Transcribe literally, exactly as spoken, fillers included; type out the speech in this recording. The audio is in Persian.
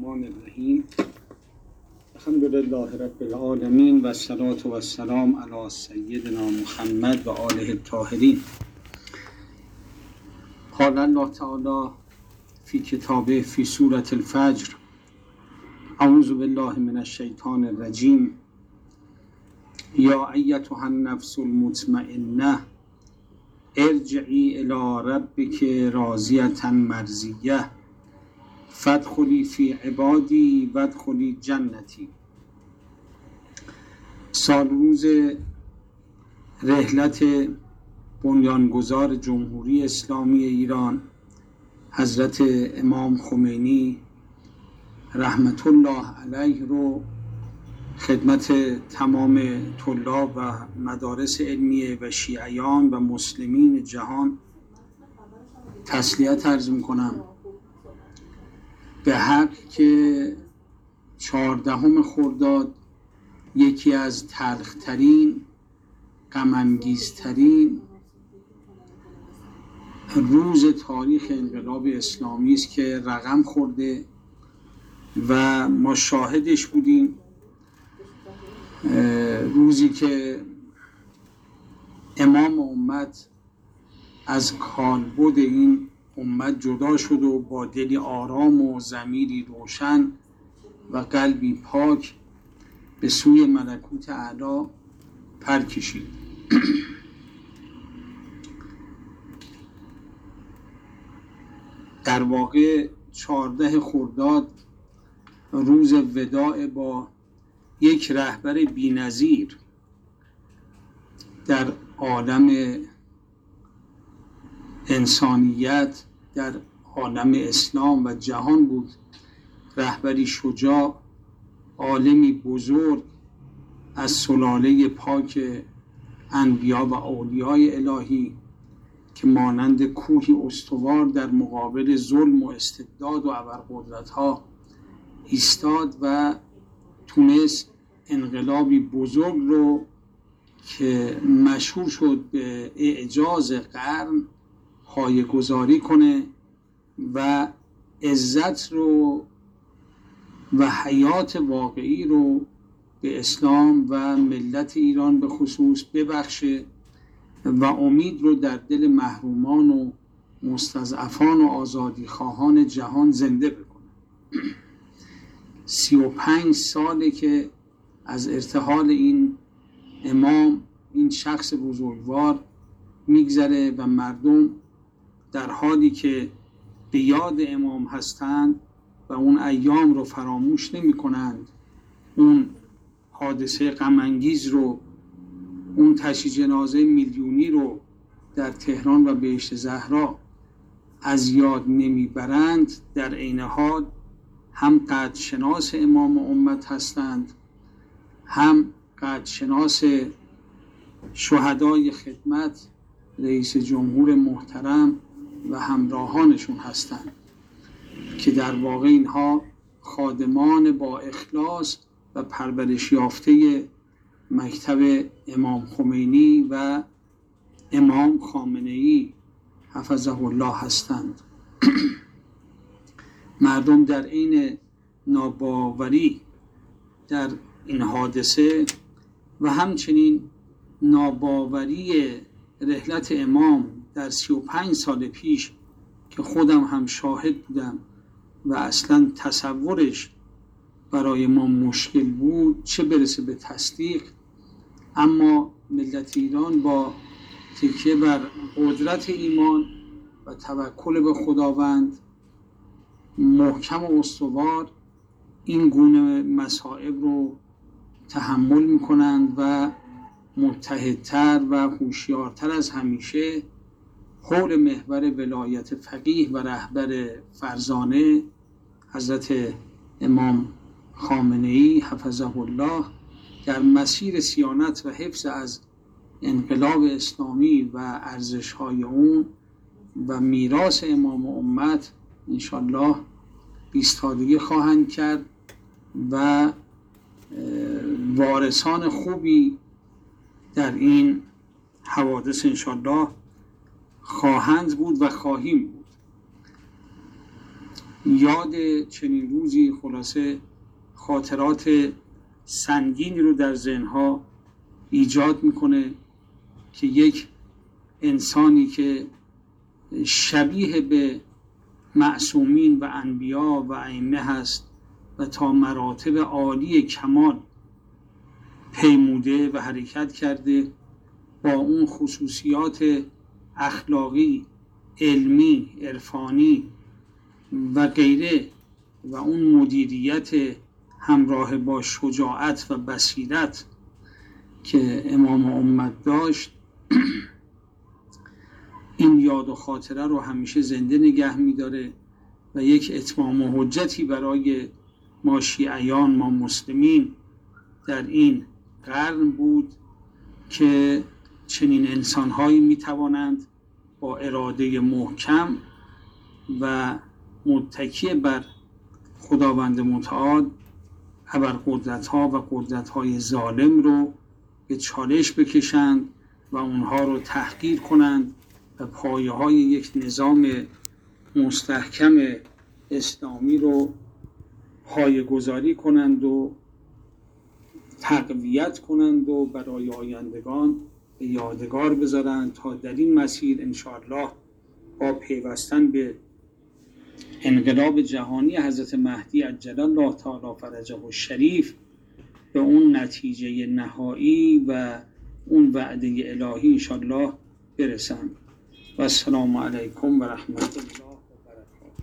الرحمن الرحیم. الحمدلله رب العالمین و الصلاة و السلام علی سیدنا محمد و آله الطاهرین. قال الله تعالی فی کتابه فی سورة الفجر: اعوذ بالله من الشیطان الرجیم. یا ایتها النفس المطمئنه ارجعی الی ربک راضیة مرضیه فادخلی فی عبادی وادخلی جنتی. سال روز رحلت بنیانگذار جمهوری اسلامی ایران حضرت امام خمینی رحمت الله علیه رو خدمت تمام طلاب و مدارس علمیه و شیعیان و مسلمین جهان تسلیت عرض میکنم به حق که چهاردهم خرداد یکی از تلخترین غم‌انگیزترین روز تاریخ انقلاب اسلامی است که رقم خورده و ما شاهدش بودیم. روزی که امام امت از کالبد این امت جدا شد و با دلی آرام و ضمیری روشن و قلبی پاک به سوی ملکوت اعلی پر کشید. در واقع چهارده خرداد روز وداع با یک رهبر بی‌نظیر در عالم انسانیت، در عالم اسلام و جهان بود. رهبری شجاع، عالمی بزرگ از سلاله پاک انبیا و اولیای الهی که مانند کوهی استوار در مقابل ظلم و استبداد و ابرقدرت‌ها ایستاد و تونست انقلابی بزرگ رو که مشهور شد به اعجاز قرن پایه‌گذاری کنه و عزت رو و حیات واقعی رو به اسلام و ملت ایران به خصوص ببخشه و امید رو در دل محرومان و مستضعفان و آزادی خواهان جهان زنده بکنه. سی و پنج ساله که از ارتحال این امام، این شخص بزرگوار میگذره و مردم در حالی که به یاد امام هستند و اون ایام رو فراموش نمی کنند، اون حادثه غم‌انگیز رو، اون تشییع جنازه میلیونی رو در تهران و بهشت زهرا از یاد نمیبرند، در عین حال هم قدرشناس امام امت هستند، هم قدرشناس شهدای خدمت رئیس جمهور محترم و همراهانشون هستند که در واقع اینها خادمان با اخلاص و پرورش یافته مکتب امام خمینی و امام خامنه‌ای حفظه الله هستند. مردم در عین ناباوری در این حادثه و همچنین ناباوری رحلت امام در سی و پنج سال پیش که خودم هم شاهد بودم و اصلا تصورش برای ما مشکل بود، چه برسه به تصدیق، اما ملت ایران با تکیه بر قدرت ایمان و توکل به خداوند محکم و استوار این گونه مصائب رو تحمل میکنند و متحدتر و هوشیارتر از همیشه حول محور ولایت فقیه و رهبر فرزانه حضرت امام خامنه‌ای حفظه الله در مسیر صیانت و حفظ از انقلاب اسلامی و ارزش‌های اون و میراث امام امت انشالله ایستادگی خواهند کرد و وارثان خوبی در این حوادث انشالله خواهند بود و خواهیم بود. یاد چنین روزی خلاصه خاطرات سنگینی رو در ذهنها ایجاد میکنه که یک انسانی که شبیه به معصومین و انبیا و ائمه هست و تا مراتب عالی کمال پیموده و حرکت کرده، با اون خصوصیات اخلاقی، علمی، عرفانی و غیره و اون مدیریت همراه با شجاعت و بصیرت که امام امت داشت، این یاد و خاطره رو همیشه زنده نگه می‌داره و یک اتمام و حجتی برای ما شیعیان، ما مسلمین در این قرن بود که چنین انسان‌هایی می‌توانند با اراده محکم و متکی بر خداوند متعال ابرقدرت‌ها و قدرت‌های ظالم رو به چالش بکشند و اونها رو تحقیر کنند و پایه‌های یک نظام مستحکم اسلامی رو پایه‌گذاری کنند و تقویت کنند و برای آیندگان به یادگار بذارند تا در این مسیر انشاءالله با پیوستن به انقلاب جهانی حضرت مهدی عجل الله تعالی فرجه الشریف به اون نتیجه نهایی و اون وعده الهی انشاءالله برسند. و السلام علیکم و رحمت الله.